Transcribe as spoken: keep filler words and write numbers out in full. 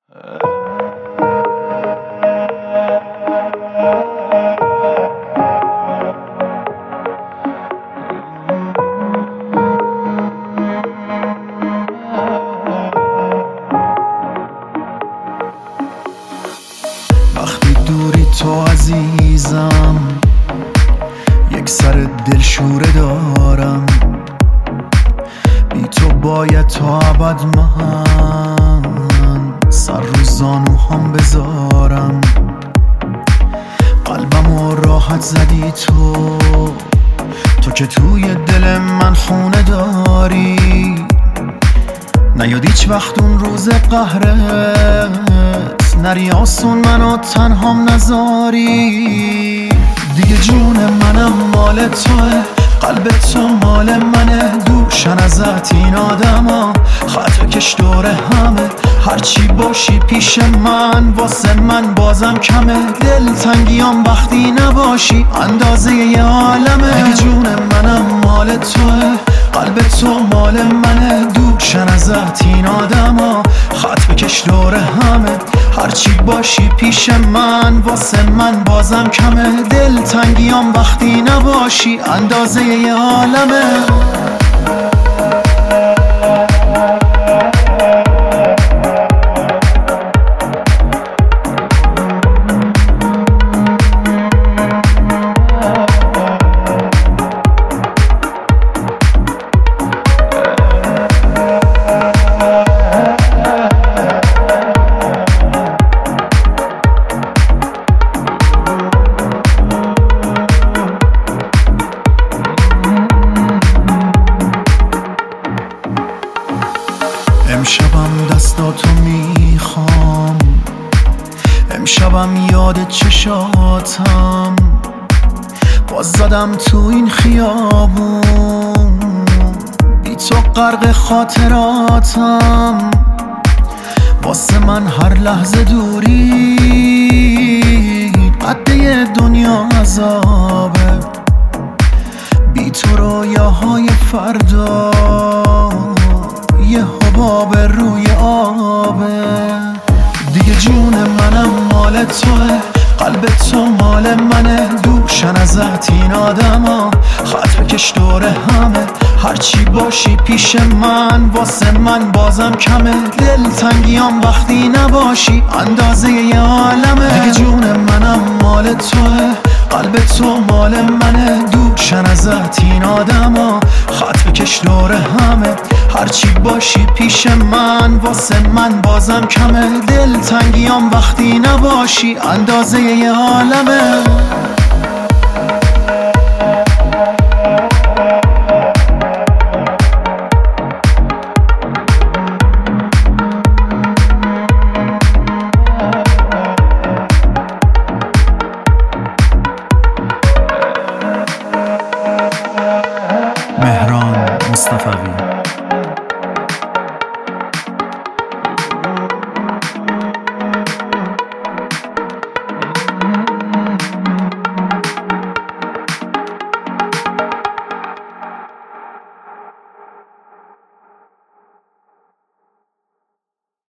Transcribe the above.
وقتی دوری تو عزیزم، یک سر دلشوره دارم. بی تو باید تا ابد من سر رو زانوهام بذارم. قلبمو راحت زدی تو، تو که توی دل من خونه داری. نیاد هیچ وقت اون روز قهرت، نری آسون منو تنهام نذاری. دیگه جون منم مال توه، قلب تو مال منه. دوشن ازت این آدما، خط کش دور همه. هرچی باشی پیش من واسه من بازم کمه. دل تنگیام وقتی نباشی اندازه یه عالمه. دیگه جون منم مال توه، قلب تو مال منه. دوشن ازت این آدما، خط بکش دور همه. هرچی باشی پیش من واسه من بازم کمه. دل تنگیام وقتی نباشی اندازه یه عالمه. امشبم دستاتو میخوام، امشبم یاد چشاتم. باز زدم تو این خیابون، بی تو غرق خاطراتم. واسه من هر لحظه دوری قده دنیا عذابه. بی تو رویاهای فردا یه حباب روی آبه. دیگه جون منم مال توه، قلب تو مال منه. دوشن ازت این آدما، خط بکش دور همه. هرچی باشی پیش من واسه من بازم کمه. دل تنگیام وقتی نباشی اندازه یه عالمه. دیگه جون منم مال توه، قلب تو مال منه. دوشن ازت این آدما، خط بکش دور همه. هرچی باشی پیش من واسه من بازم کمه. دل تنگیام وقتی نباشی اندازه یه عالمه. مهران مصطفوی.